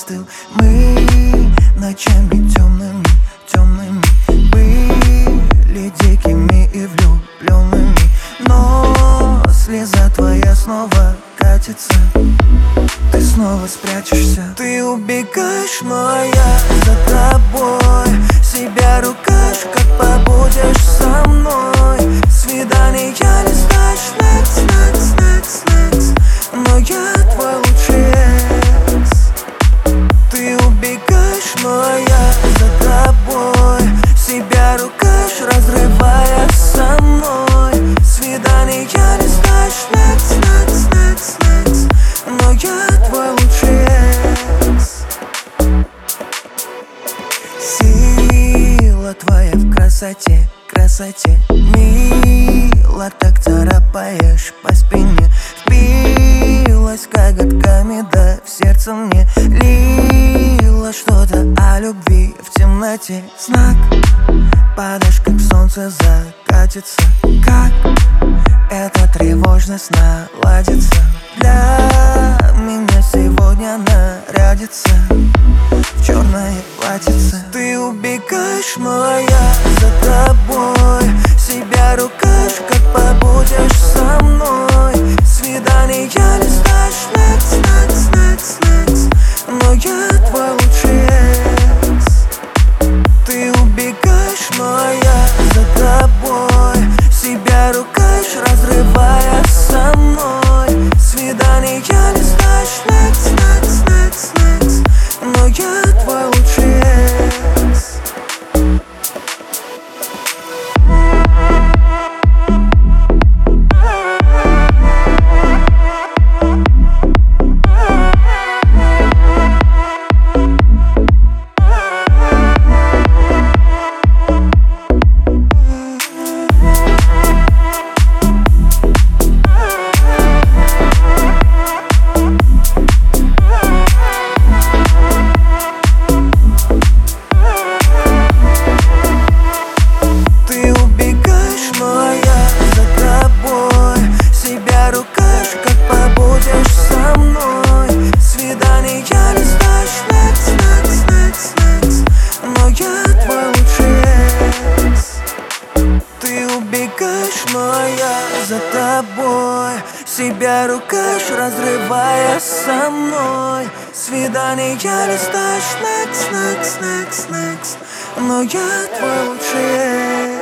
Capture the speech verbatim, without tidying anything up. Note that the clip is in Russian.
застыл. Мы ночами темными, темными были дикими и влюбленными, но слеза твоя снова катится. Ты снова спрячешься, ты убегаешь, но я за тобой. Себя ругаешь, как побудешь со мной. Свидания листаешь, next, next, next, next, но я твой лучший экс. Ты убегаешь, но я за тобой. Себя ругаешь, разрывая со мной. Свидания листаешь, next, next, next, next, но я твой лучший экс. Сила твоя в красоте, красоте. Мило так царапаешь по спине. Впилась коготками, да в сердце мне лила что-то о любви в темноте. Знак, падаешь, как солнце закатится. Как эта тревожность наладится. Для меня сегодня нарядится в черное платьице. Ты убегаешь, но я за тобой. Себя ругаешь, как побудешь со мной. Свидания листаешь, next, next, next, next, но я твой лучший экс. Ты убегаешь, но я за тобой. Себя ругаешь, разрывая со мной. Свидания листаешь, next, next, next, next, но я твой лучший экс. Но я за тобой. Себя ругаешь, разрывая со мной. Свидания листаешь, next, next, next, next, но я твой лучший экс.